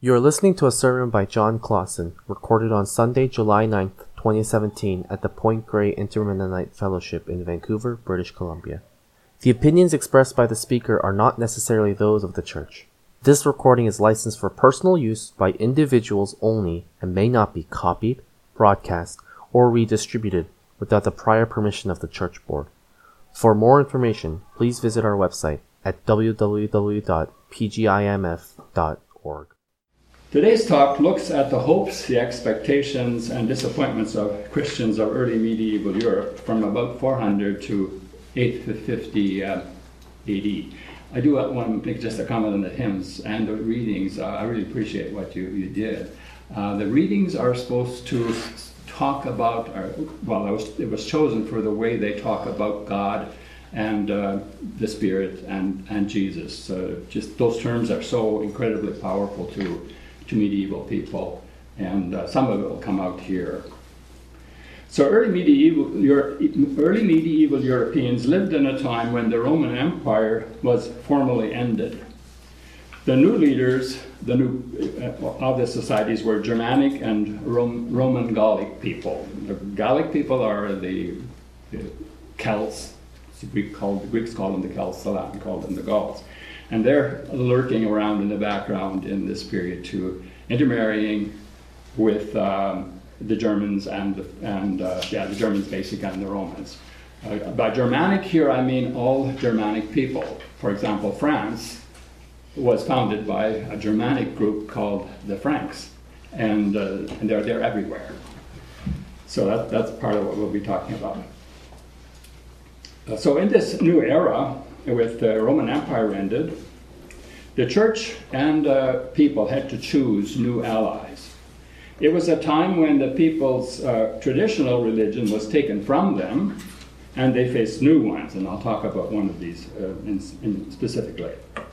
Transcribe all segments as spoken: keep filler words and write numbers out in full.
You are listening to a sermon by John Clausen, recorded on Sunday, July ninth, twenty seventeen, at the Point Grey Intermennonite Fellowship in Vancouver, British Columbia. The opinions expressed by the speaker are not necessarily those of the church. This recording is licensed for personal use by individuals only and may not be copied, broadcast, or redistributed without the prior permission of the church board. For more information, please visit our website at w w w dot p g i m f dot org. Today's talk looks at the hopes, the expectations, and disappointments of Christians of early medieval Europe from about four hundred to eight fifty uh, A D. I do want to make just a comment on the hymns and the readings. Uh, I really appreciate what you, you did. Uh, the readings are supposed to talk about, or, well, it was, it was chosen for the way they talk about God and uh, the Spirit and, and Jesus. Uh, just those terms are so incredibly powerful to to medieval people, and uh, some of it will come out here. So early medieval, Euro- early medieval Europeans lived in a time when the Roman Empire was formally ended. The new leaders the new, uh, of the societies were Germanic and Rom- Roman Gallic people. The Gallic people are the, the Celts. The Greek called, the Greeks called them the Celts, the Latin called them the Gauls. And they're lurking around in the background in this period too, intermarrying with um, the Germans and, the, and uh, yeah, the Germans basically and the Romans. Uh, by Germanic here, I mean all Germanic people. For example, France was founded by a Germanic group called the Franks, and, uh, and they're, they're everywhere. So that, that's part of what we'll be talking about. Uh, so in this new era, with the Roman Empire ended, the church and uh, people had to choose new allies. It was a time when the people's uh, traditional religion was taken from them, and they faced new ones, and I'll talk about one of these uh, in, in specifically.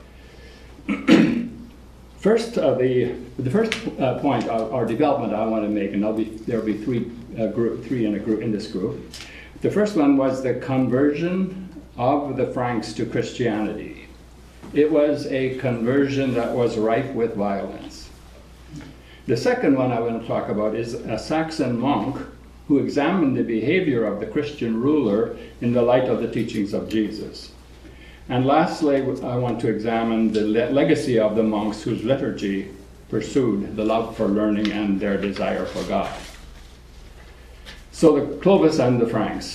First, uh, the the first uh, point or, or development I want to make, and there'll be there'll be three uh, group three in a group in this group. The first one was the conversion of the Franks to Christianity. It was a conversion that was rife with violence. The second one I want to talk about is a Saxon monk who examined the behavior of the Christian ruler in the light of the teachings of Jesus. And lastly, I want to examine the le- legacy of the monks whose liturgy pursued the love for learning and their desire for God. So the Clovis and the Franks.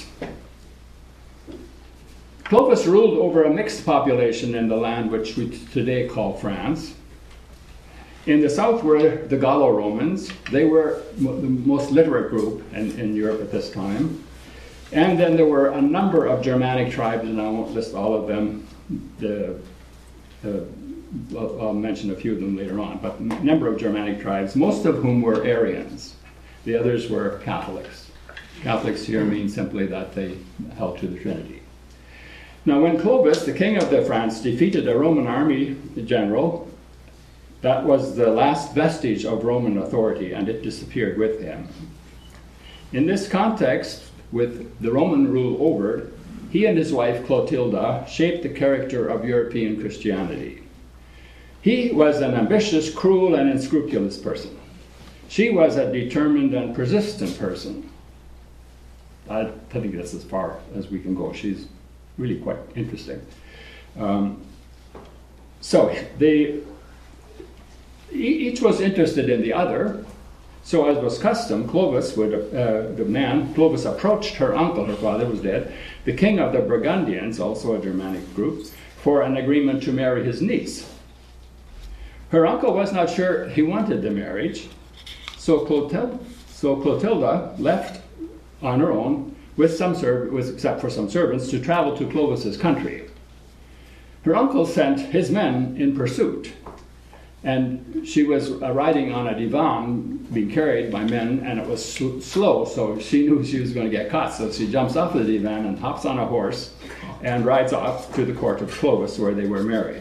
Clovis ruled over a mixed population in the land which we today call France. In the south were the Gallo-Romans. They were the most literate group in, in Europe at this time. And then there were a number of Germanic tribes, and I won't list all of them. The, uh, I'll, I'll mention a few of them later on, but a number of Germanic tribes, most of whom were Arians. The others were Catholics. Catholics here mean simply that they held to the Trinity. Now, when Clovis, the king of the France, defeated a Roman army general, that was the last vestige of Roman authority, and it disappeared with him. In this context, with the Roman rule over, he and his wife Clotilda shaped the character of European Christianity. He was an ambitious, cruel, and unscrupulous person. She was a determined and persistent person. I think that's as far as we can go. She's really quite interesting. Um, so they, each was interested in the other. So as was custom, Clovis would, uh, the man, Clovis approached her uncle, her father was dead, the king of the Burgundians, also a Germanic group, for an agreement to marry his niece. Her uncle was not sure he wanted the marriage, so Clotilda, so Clotilda left on her own, with some serv- with, except for some servants, to travel to Clovis's country. Her uncle sent his men in pursuit, and she was uh, riding on a divan, being carried by men, and it was sl- slow, so she knew she was going to get caught. So she jumps off the divan and hops on a horse and rides off to the court of Clovis, where they were married.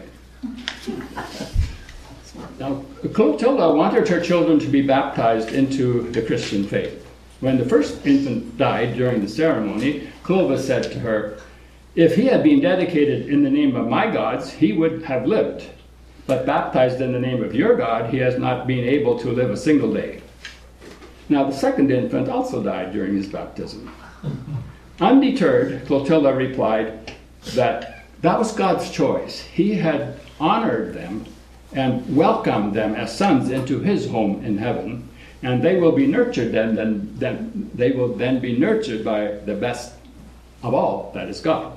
Now, Clotilda wanted her children to be baptized into the Christian faith. When the first infant died during the ceremony, Clovis said to her, "If he had been dedicated in the name of my gods, he would have lived. but baptized in the name of your God, he has not been able to live a single day. Now the second infant also died during his baptism. Undeterred, Clotilda replied that that was God's choice. He had honored them and welcomed them as sons into his home in heaven, and they will be nurtured then, then, then they will then be nurtured by the best of all, that is God.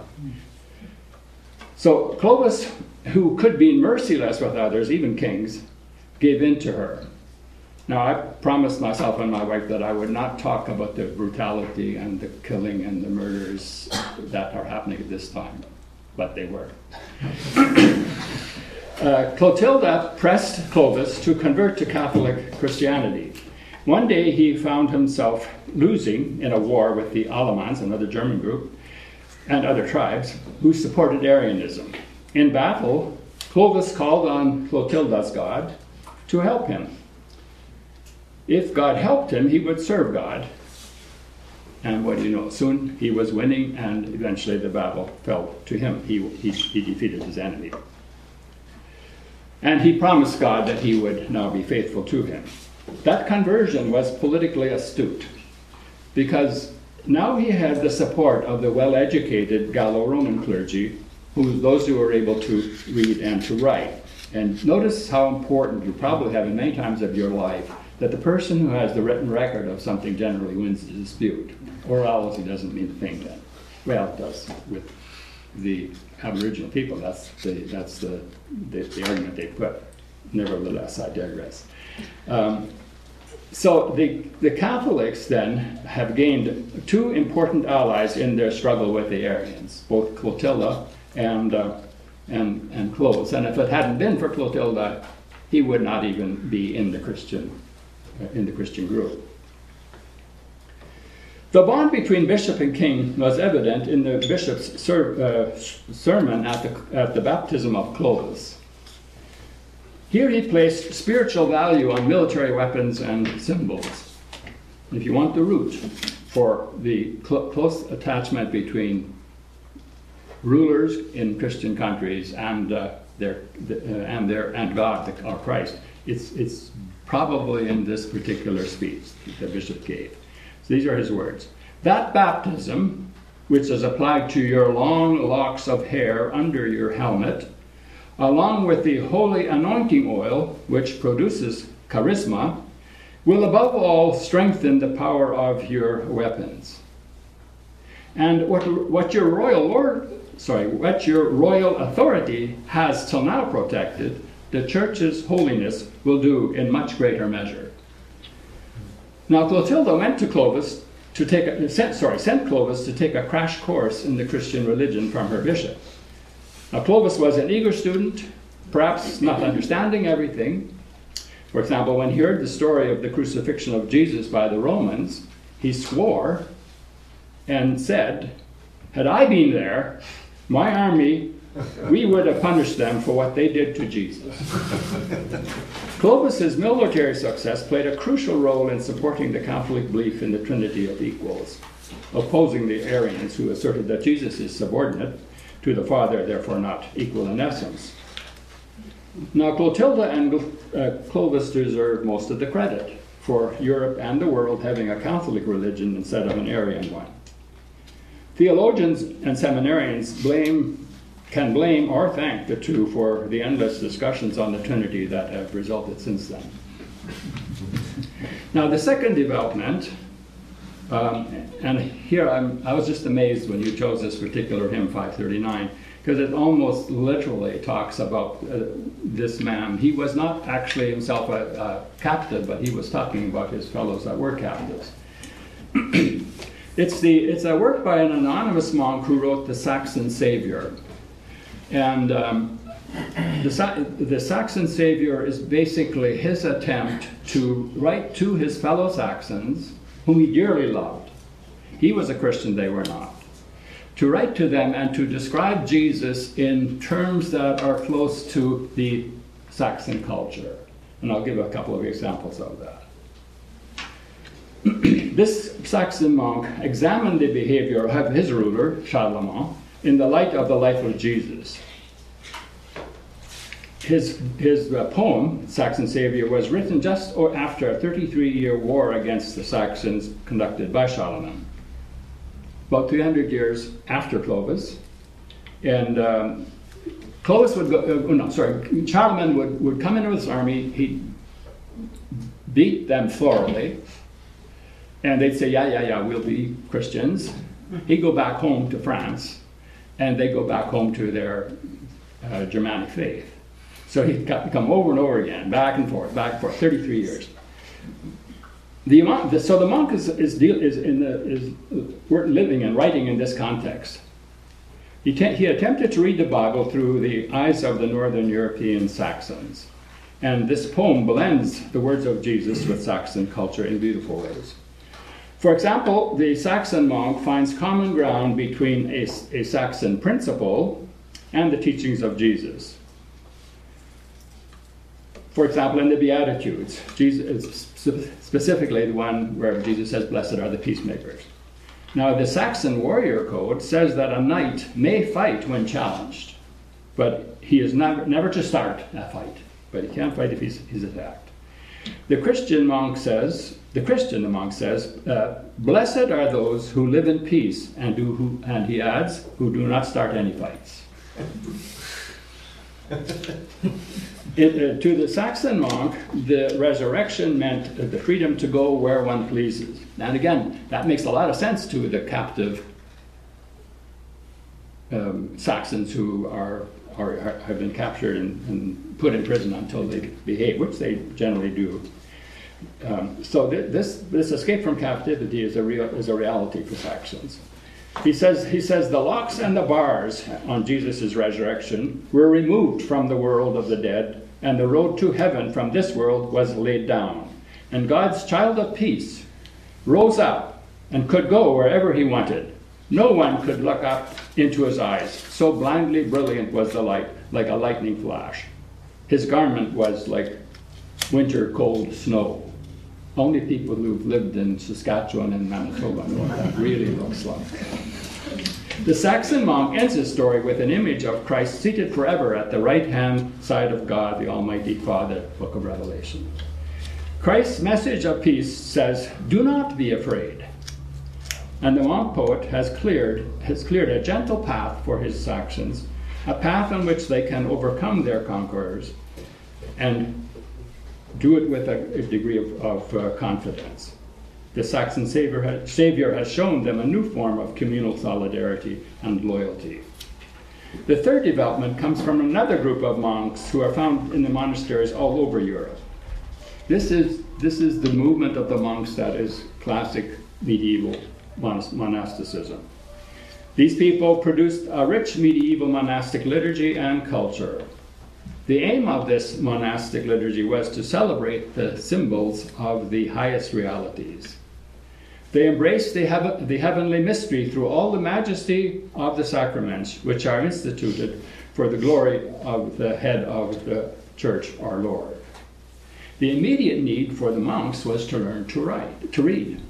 So Clovis, who could be merciless with others, even kings, gave in to her. Now, I promised myself and my wife that I would not talk about the brutality and the killing and the murders that are happening at this time, but they were. uh, Clotilda pressed Clovis to convert to Catholic Christianity. One day he found himself losing in a war with the Alamans, another German group, and other tribes who supported Arianism. In battle, Clovis called on Clotilda's God to help him. If God helped him, he would serve God. And what do you know? Soon he was winning, and eventually the battle fell to him. He, he, he defeated his enemy. And he promised God that he would now be faithful to him. That conversion was politically astute, because now he had the support of the well-educated Gallo-Roman clergy, who those who were able to read and to write. And notice how important, you probably have in many times of your life, that the person who has the written record of something generally wins the dispute. Orality doesn't mean a thing then. Well, it does with the Aboriginal people. That's the, that's the, the, the argument they put. Nevertheless, I digress. Um, so the, the Catholics then have gained two important allies in their struggle with the Arians, both Clotilda and, uh, and, and Clovis. And if it hadn't been for Clotilda, he would not even be in the Christian in the Christian group. The bond between bishop and king was evident in the bishop's ser uh, sermon at the, at the baptism of Clovis. Here he placed spiritual value on military weapons and symbols. If you want the root for the cl close attachment between rulers in Christian countries and uh, their the, uh, and their and God, the, or Christ, it's it's probably in this particular speech that the bishop gave. So these are his words. That baptism, which is applied to your long locks of hair under your helmet, along with the holy anointing oil, which produces charisma, will above all strengthen the power of your weapons. And what, what your royal lord, sorry, what your royal authority has till now protected, the church's holiness will do in much greater measure. Now Clotilda went to Clovis to take a, sent, sorry, sent Clovis to take a crash course in the Christian religion from her bishop. Now Clovis was an eager student, perhaps not understanding everything. For example, when he heard the story of the crucifixion of Jesus by the Romans, he swore and said, had I been there, my army, we would have punished them for what they did to Jesus. Clovis's military success played a crucial role in supporting the Catholic belief in the Trinity of equals, opposing the Arians who asserted that Jesus is subordinate to the Father, therefore not equal in essence. Now Clotilda and uh, Clovis deserve most of the credit for Europe and the world having a Catholic religion instead of an Arian one. Theologians and seminarians blame can blame or thank the two for the endless discussions on the Trinity that have resulted since then. Now the second development, um, and here I'm, I was just amazed when you chose this particular hymn, five thirty-nine, because it almost literally talks about uh, this man. He was not actually himself a, a captive, but he was talking about his fellows that were captives. It's, the, it's a work by an anonymous monk who wrote The Saxon Savior. And um, the, the Saxon Savior is basically his attempt to write to his fellow Saxons, whom he dearly loved. He was a Christian, they were not. To write to them and to describe Jesus in terms that are close to the Saxon culture. And I'll give a couple of examples of that. This Saxon monk examined the behavior of his ruler, Charlemagne, in the light of the life of Jesus. his his uh, poem, Saxon Savior, was written just or after a thirty-three-year war against the Saxons conducted by Charlemagne, about three hundred years after Clovis. And um, Clovis would go, uh, no, sorry, Charlemagne would, would come in with his army, he'd beat them thoroughly, and they'd say, yeah, yeah, yeah, we'll be Christians. He'd go back home to France, and they go back home to their uh, Germanic faith. So he'd come over and over again, back and forth, back and forth, thirty-three years. The monk, so the monk is is, deal, is in the is we're living and writing in this context. He, te- he attempted to read the Bible through the eyes of the Northern European Saxons, and this poem blends the words of Jesus with Saxon culture in beautiful ways. For example, the Saxon monk finds common ground between a, a Saxon principle and the teachings of Jesus. For example, in the Beatitudes, Jesus, specifically the one where Jesus says, "Blessed are the peacemakers." Now, the Saxon warrior code says that a knight may fight when challenged, but he is never, never to start a fight, but he can't fight if he's, he's attacked. The Christian monk says, the Christian monk says, uh, "Blessed are those who live in peace," and, do, who, and he adds, "who do not start any fights." It, uh, to the Saxon monk, the resurrection meant uh, the freedom to go where one pleases. And again, that makes a lot of sense to the captive um, Saxons who are, are, are have been captured and, and put in prison until they behave, which they generally do. Um, so th- this this escape from captivity is a real is a reality for Saxons. He says, he says, "The locks and the bars on Jesus' resurrection were removed from the world of the dead, and the road to heaven from this world was laid down. And God's child of peace rose up and could go wherever he wanted. No one could look up into his eyes. So blindly brilliant was the light, like a lightning flash. His garment was like winter cold snow." Only people who've lived in Saskatchewan and Manitoba know what that really looks like. The Saxon monk ends his story with an image of Christ seated forever at the right-hand side of God, the Almighty Father, Book of Revelation. Christ's message of peace says, "Do not be afraid." And the monk poet has cleared, has cleared a gentle path for his Saxons, a path on which they can overcome their conquerors and do it with a, a degree of, of uh, confidence. The Saxon Savior has, Savior has shown them a new form of communal solidarity and loyalty. The third development comes from another group of monks who are found in the monasteries all over Europe. This is, this is the movement of the monks that is classic medieval monasticism. These people produced a rich medieval monastic liturgy and culture. The aim of this monastic liturgy was to celebrate the symbols of the highest realities. They embraced the, heaven, the heavenly mystery through all the majesty of the sacraments, which are instituted for the glory of the head of the church, our Lord. The immediate need for the monks was to learn to write, to read.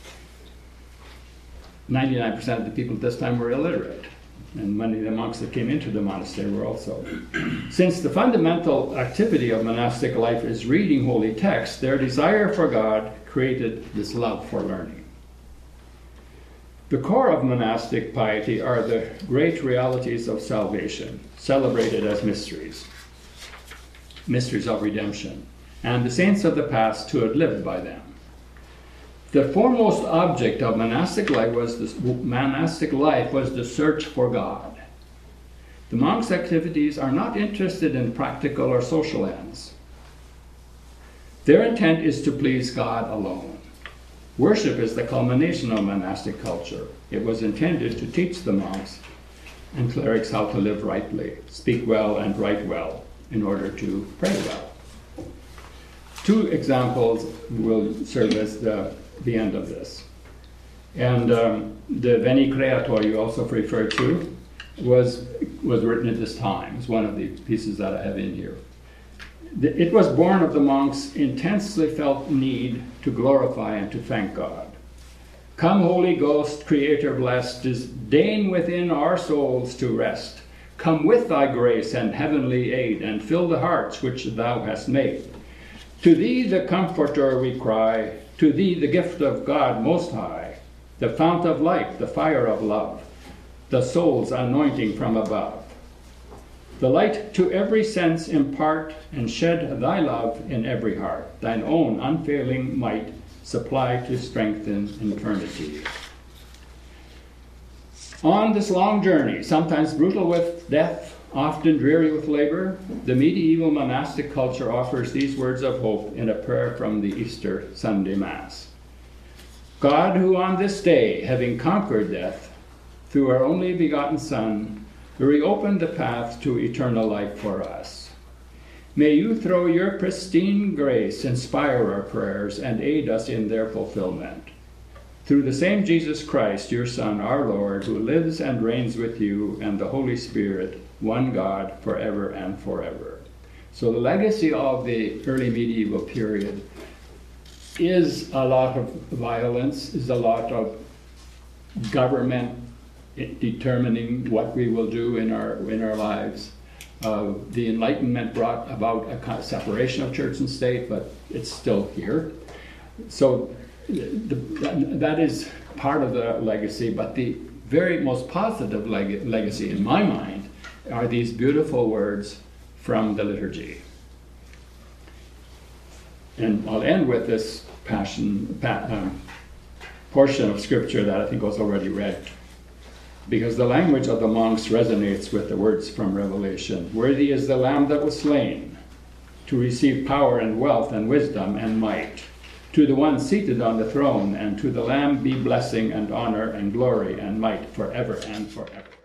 ninety-nine percent of the people at this time were illiterate, and many of the monks that came into the monastery were also. Since the fundamental activity of monastic life is reading holy texts, their desire for God created this love for learning. The core of monastic piety are the great realities of salvation, celebrated as mysteries, mysteries of redemption, and the saints of the past who had lived by them. The foremost object of monastic life was the, monastic life was the search for God. The monks' activities are not interested in practical or social ends. Their intent is to please God alone. Worship is the culmination of monastic culture. It was intended to teach the monks and clerics how to live rightly, speak well, and write well in order to pray well. Two examples will serve as the the end of this. And um, the Veni Creator you also referred to was, was written at this time. It's one of the pieces that I have in here. The, it was born of the monks' intensely felt need to glorify and to thank God. Come, Holy Ghost, Creator blessed, disdain within our souls to rest. Come with thy grace and heavenly aid, and fill the hearts which thou hast made. To thee the Comforter we cry, to thee the gift of God Most High, the fount of life, the fire of love, the soul's anointing from above. The light to every sense impart, and shed thy love in every heart, thine own unfailing might supply to strengthen infirmity. On this long journey, sometimes brutal with death, often dreary with labor, the medieval monastic culture offers these words of hope in a prayer from the Easter Sunday Mass. God, who on this day, having conquered death, through our only begotten Son, reopened the path to eternal life for us. May you, through your pristine grace, inspire our prayers and aid us in their fulfillment. Through the same Jesus Christ, your Son, our Lord, who lives and reigns with you and the Holy Spirit, one God, forever and forever. So the legacy of the early medieval period is a lot of violence, is a lot of government determining what we will do in our in our lives. Uh, the Enlightenment brought about a kind of separation of church and state, but it's still here. So the, that, that is part of the legacy, but the very most positive leg- legacy in my mind are these beautiful words from the liturgy. And I'll end with this passion pa- um, portion of scripture that I think was already read, because the language of the monks resonates with the words from Revelation. Worthy is the Lamb that was slain to receive power and wealth and wisdom and might. To the one seated on the throne, and to the Lamb be blessing and honor and glory and might forever and forever.